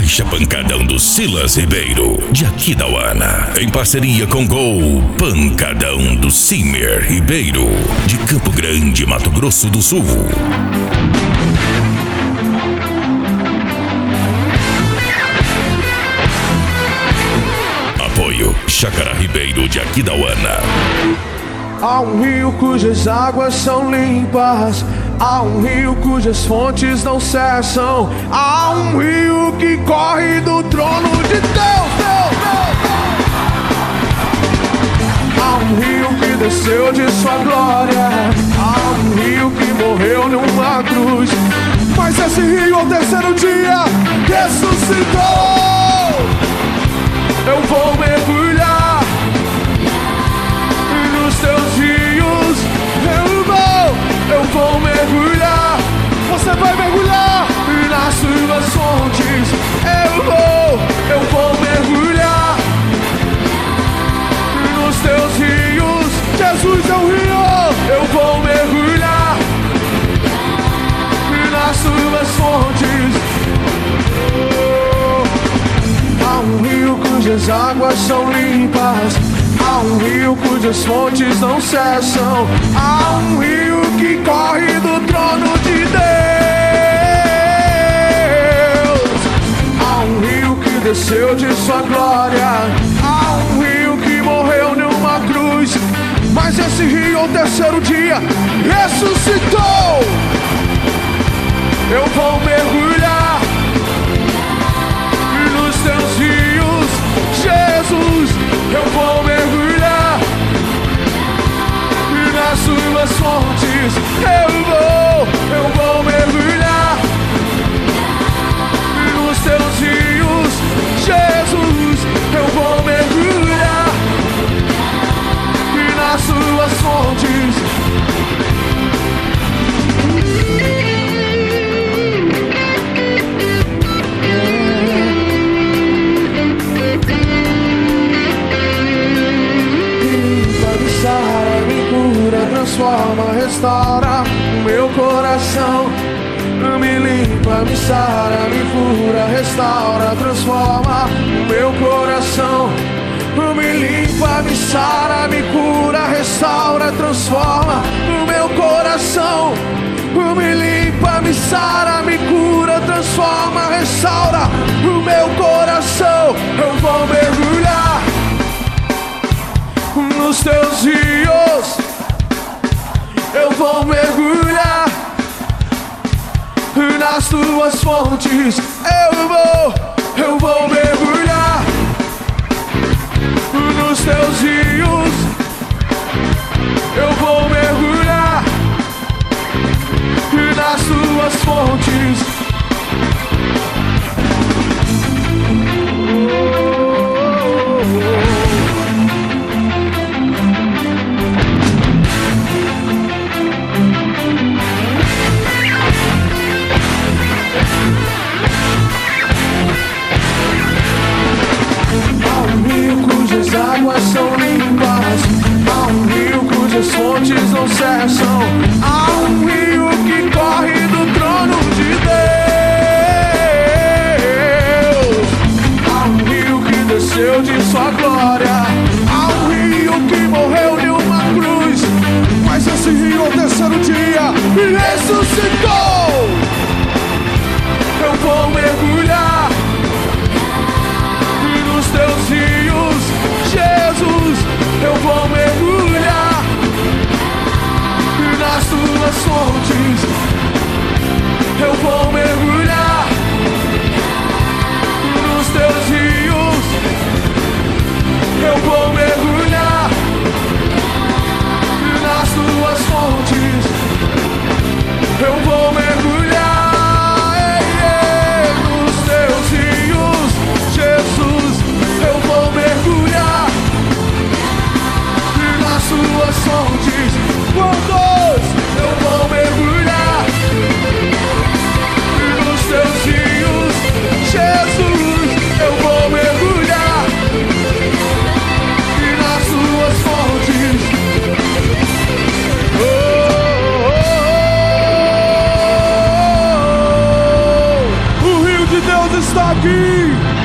Caixa Pancadão do Silas Ribeiro, de Aquidauana, em parceria com Gol Pancadão do Cimer Ribeiro, de Campo Grande, Mato Grosso do Sul. Apoio Chácara Ribeiro de Aquidauana. Há um rio cujas águas são limpas, há um rio cujas fontes não cessam, há um rio que corre do trono de Deus. Há um rio que desceu de sua glória, há um rio que morreu numa cruz, mas esse rio ao terceiro dia ressuscitou. Eu vou mergulhar nos teus rios, eu vou mergulhar. Você vai mergulhar nas suas fontes. Eu vou mergulhar nos teus rios. Jesus é o rio. Eu vou mergulhar nas suas fontes. Há um rio cujas águas são limpas, há um rio cujas fontes não cessam, há um rio que corre do trono de Deus. Há um rio que desceu de sua glória, há um rio que morreu numa cruz, mas esse rio ao terceiro dia ressuscitou. Eu vou mergulhar nos teus rios, Jesus. Eu vou mergulhar nas suas fontes. Eu vou mergulhar nos teus rios, Jesus. Eu vou mergulhar nas suas fontes. Transforma, restaura o meu coração. Me limpa, me sara, me cura, restaura, transforma o meu coração. Me limpa, me sara, me cura, restaura, transforma o meu coração. Me limpa, me sara, me cura, transforma, restaura o meu coração. Eu vou mergulhar nos teus rios. Eu vou mergulhar nas tuas fontes. Eu vou mergulhar nos teus rios. Eu vou mergulhar nas tuas fontes. As águas são limpas, há um rio cujas fontes não cessam, há um rio que corre do trono de Deus. Há um rio que desceu de sua glória, há um rio que morreu em uma cruz, mas esse rio ao terceiro dia ressuscitou. Eu vou mergulhar nos teus rios, Jesus. Eu vou mergulhar nas tuas fontes. Eu vou mergulhar nos teus rios. Eu vou mergulhar nas tuas fontes. Eu vou está aqui.